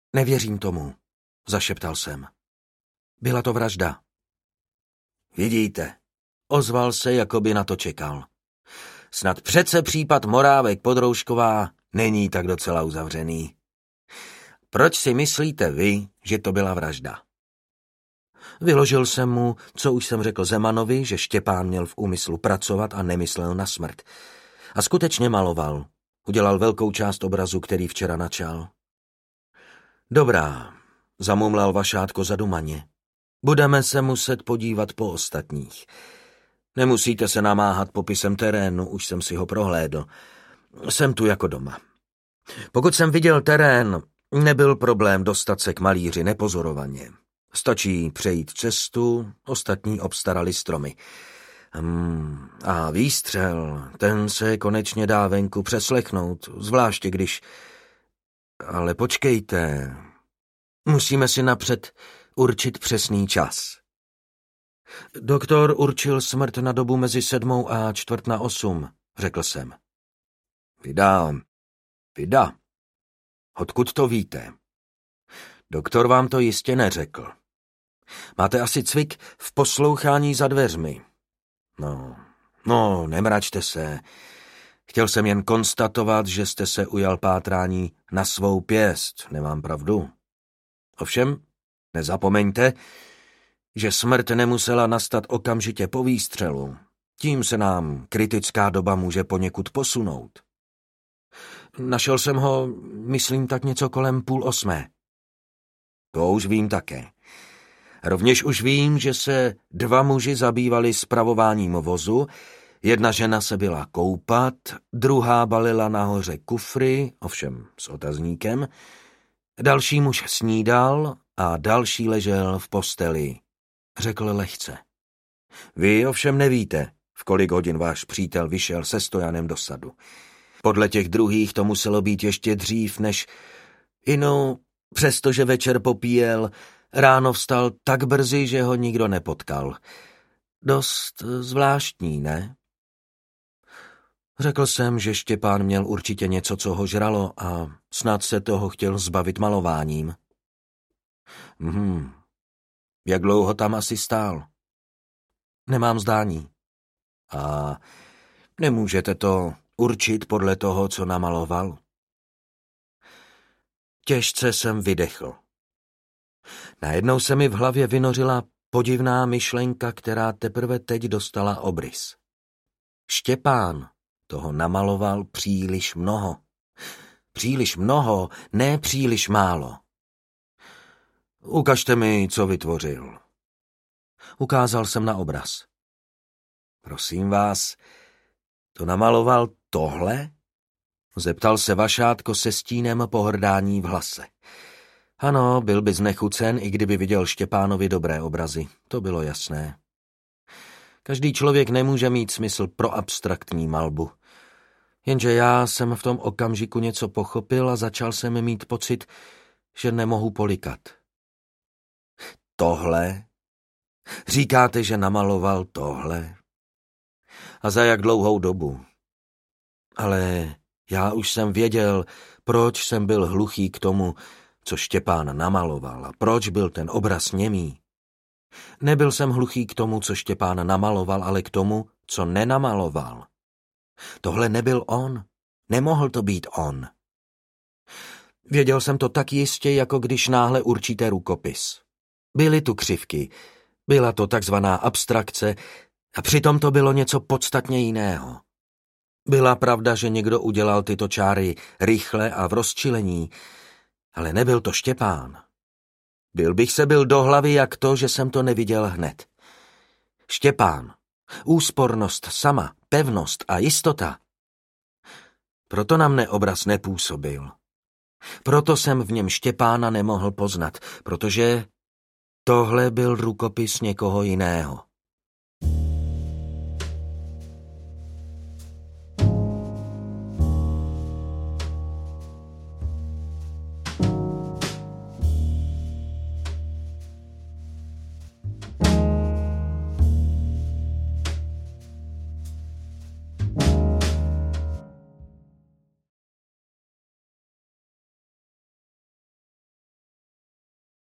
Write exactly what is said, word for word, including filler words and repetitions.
Nevěřím tomu, zašeptal jsem. Byla to vražda. Vidíte, ozval se, jako by na to čekal. Snad přece případ Morávek Podroužková není tak docela uzavřený. Proč si myslíte vy, že to byla vražda? Vyložil jsem mu, co už jsem řekl Zemanovi, že Štěpán měl v úmyslu pracovat a nemyslel na smrt. A skutečně maloval. Udělal velkou část obrazu, který včera načal. Dobrá, zamumlal Vašátko zadumaně. Budeme se muset podívat po ostatních. Nemusíte se namáhat popisem terénu, už jsem si ho prohlédl. Jsem tu jako doma. Pokud jsem viděl terén, nebyl problém dostat se k malíři nepozorovaně. Stačí přejít cestu, ostatní obstarali stromy. Hmm, a výstřel, ten se konečně dá venku přeslechnout, zvláště když... Ale počkejte, musíme si napřed určit přesný čas. Doktor určil smrt na dobu mezi sedmou a čtvrt na osm, řekl jsem. Vida, vida, odkud to víte? Doktor vám to jistě neřekl. Máte asi cvik v poslouchání za dveřmi. No, no, nemračte se. Chtěl jsem jen konstatovat, že jste se ujal pátrání na svou pěst, nemám pravdu. Ovšem, nezapomeňte, že smrt nemusela nastat okamžitě po výstřelu. Tím se nám kritická doba může poněkud posunout. Našel jsem ho, myslím, tak něco kolem půl osmé. To už vím také. Rovněž už vím, že se dva muži zabývali spravováním vozu, jedna žena se byla koupat, druhá balila nahoře kufry, ovšem s otazníkem, další muž snídal a další ležel v posteli, řekl lehce. Vy ovšem nevíte, v kolik hodin váš přítel vyšel se Stojanem do sadu. Podle těch druhých to muselo být ještě dřív, než... Inu, přestože večer popíjel, ráno vstal tak brzy, že ho nikdo nepotkal. Dost zvláštní, ne? Řekl jsem, že Štěpán měl určitě něco, co ho žralo a snad se toho chtěl zbavit malováním. Hmm. Jak dlouho tam asi stál? Nemám zdání. A nemůžete to určit podle toho, co namaloval? Těžce jsem vydechl. Najednou se mi v hlavě vynořila podivná myšlenka, která teprve teď dostala obrys. Štěpán toho namaloval příliš mnoho. Příliš mnoho, ne příliš málo. Ukažte mi, co vytvořil. Ukázal jsem na obraz. Prosím vás, to namaloval tohle? Zeptal se Vašátko se stínem pohrdání v hlase. Ano, byl by znechucen, i kdyby viděl Štěpánovi dobré obrazy. To bylo jasné. Každý člověk nemůže mít smysl pro abstraktní malbu. Jenže já jsem v tom okamžiku něco pochopil a začal jsem mít pocit, že nemohu polikat. Tohle? Říkáte, že namaloval tohle? A za jak dlouhou dobu? Ale já už jsem věděl, proč jsem byl hluchý k tomu, co Štěpán namaloval a proč byl ten obraz němý. Nebyl jsem hluchý k tomu, co Štěpán namaloval, ale k tomu, co nenamaloval. Tohle nebyl on. Nemohl to být on. Věděl jsem to tak jistě, jako když náhle určíte rukopis. Byly tu křivky, byla to takzvaná abstrakce a přitom to bylo něco podstatně jiného. Byla pravda, že někdo udělal tyto čáry rychle a v rozčilení, ale nebyl to Štěpán. Byl bych se byl do hlavy jak to, že jsem to neviděl hned. Štěpán, úspornost sama, pevnost a jistota. Proto na mne obraz nepůsobil. Proto jsem v něm Štěpána nemohl poznat, protože tohle byl rukopis někoho jiného.